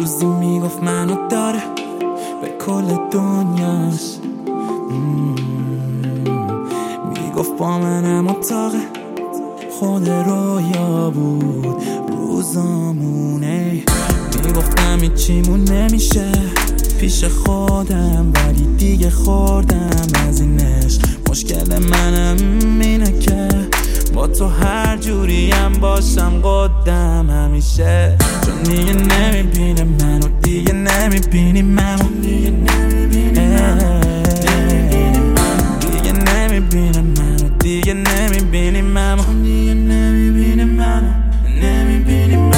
روزی میگفت منو داره به کل دنیاش، میگفت با منم اتاقه خود رویا بود روزامونه. میگفتم هیچیمون نمیشه پیش خودم، ولی دیگه خوردم از اینش. مشکل منم اینه که با تو هر جوریم باشم قدم همیشه، چون دیگه نمیبینه منو، دیگه نمیبینی منو، دیگه نمیبینه منو، دیگه نمیبینه منو، دیگه نمیبینی منو، دیگه نمیبینه منو، نمیبینی منو.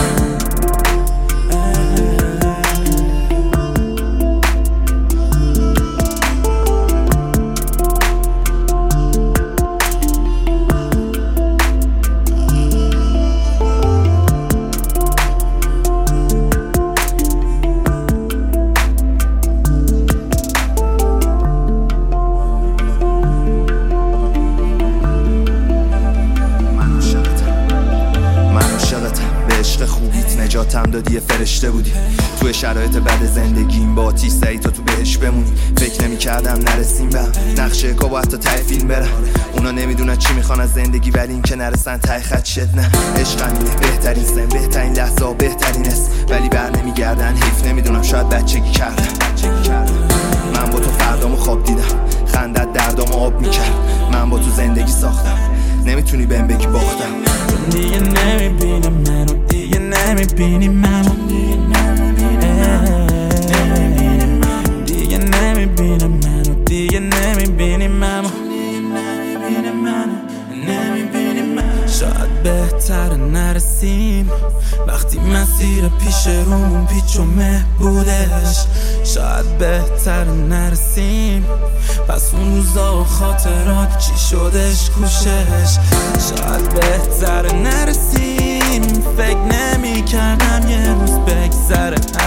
نجاتم دادی، یه فرشته بودی توی شرایط بد زندگیم، با آتیش زدی تا تو بهش بمونی. فکر نمی کردم نرسیم به نقشه که با حتی ته فیلم برم. اونا نمیدونن چی میخوان از زندگی، ولی این که نرسن ته خط شد. نه عشق همینه، بهترین سن، بهترین لحظه ها، بهترین حس، ولی بر نمیگردن. حیف نمیدونم، شاید بچگی کردم. من با تو فردامو خواب دیدم، خندت دردامو آب میکرد. من با تو زندگی ساختم، نمیتونی بهم بگی باختم. دیگه نمیبینه منو، دیگه نمیبینی منو، دیگه نمیبینه منو، دیگه نمیبینی منو. شاید بهتر نرسیم وقتی مسیر پیش رومون پیچ و مه بودش. شاید بهتر نرسیم پس اون روزا و خاطرات چی شدش کوشش. شاید بهتر نرسیم، فکر نمی کردم یه روز بگذره